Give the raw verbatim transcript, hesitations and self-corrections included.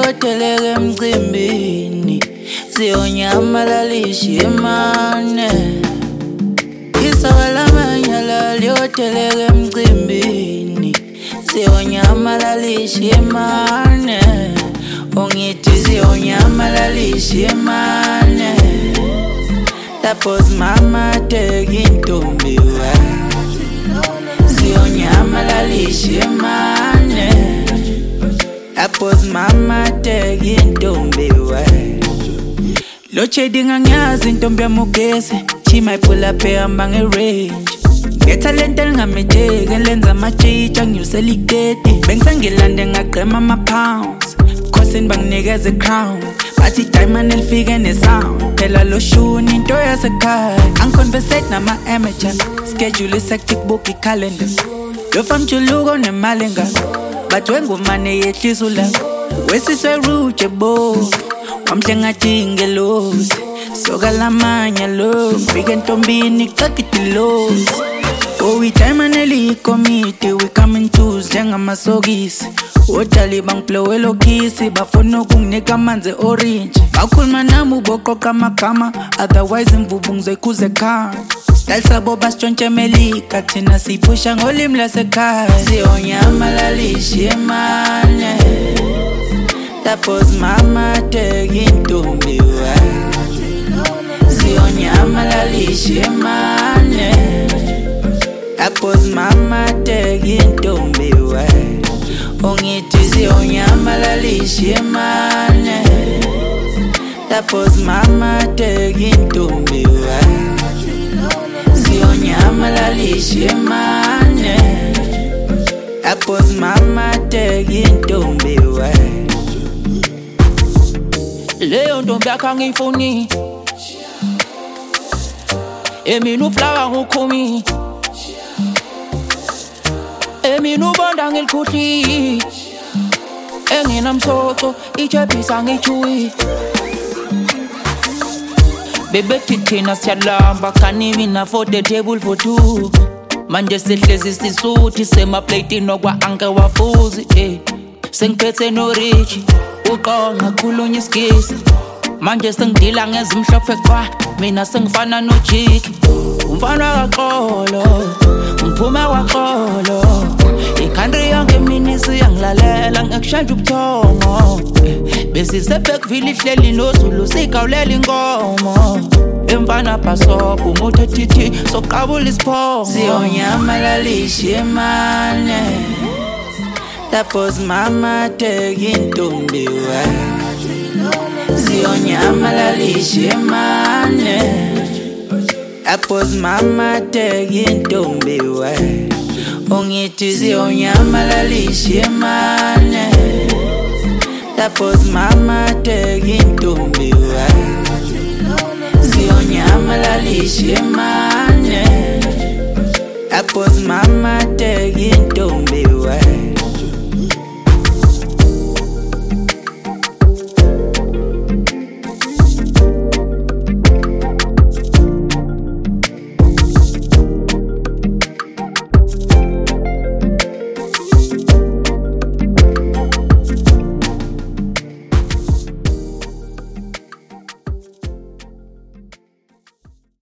lyoteleke mcimbini siyonyamalalisha imane isaka lamanyala lyoteleke mcimbini siyonyamalalisha imane ungithi siyonyamalalisha imane tapos mama teki intombi we siyonyamalalisha imane tapos mama teki intombi we lo chedi nganyazi intombi yamugesi chima iphula phehamba nge-range ngethalente lingamejeki lenza amatshitsha nginyusela iketi bengisengilande ngagqema ama-pounds khosini banginikeza crown bathi diamond elifike nesound phela lo shuni into yasekhaya angiconversate nama-amateur schedule isectic book i-calendar lo famjuluko nemali engako bathi wengumane yehlisa ulaka wesiswe rude bo wamhle ngathi ingelosi soka lamanya lo fike entombini qaqitilosi oh we diamond elikomiti we coming twos njengamasokisi odali bangiblowela okhisi bafuna ukunginika amanzi orange bakhuluma nami uboqoqa amagama otherwise imvubu ngizoyikhuza ekhaya style sabo basitshontshe emelika thina siyiphusha ngolimi lasekhaya siyonyamalalisha imane tapos mama teki intombi we siyonyamalalisha imane tapos mama teki intombi we ungithi siyonyamalalisha imane tapos mama teki intombi we siyonyamalalisha imane tapos mama teki intombi we leyo ntombi akangifuni emina uflawa ngukhumi emina ubonda ngelikhuhli enginamsoco ichebhisa ngichuyi bebethi thina siyalamba kanimi na for the table for two manje sihlezi sisuthi semaplatini okwa anke wafuzi eh sengiphethe no rich uqonga khulunya isigisi manje sengidila ngezimhlophe kwa mina sengifana no jiki umfana kaxolo ngiphume kwaxolo ikhantri yonke mina siyangilalela ngekushanje ubuthongo bese sebekvile ihleli nozulu sikawulela inkomo emfana bhasopo umuthe thithi soqabula isiphongo siyonyamalalisha imane tapos mama teki intombi we siyonyamalalisha imane tapos mama teki intombi we ungithi siyonyamalalisha imane tapos mama teki intombi we siyonyamalalisha imane tapos mama teki intombi we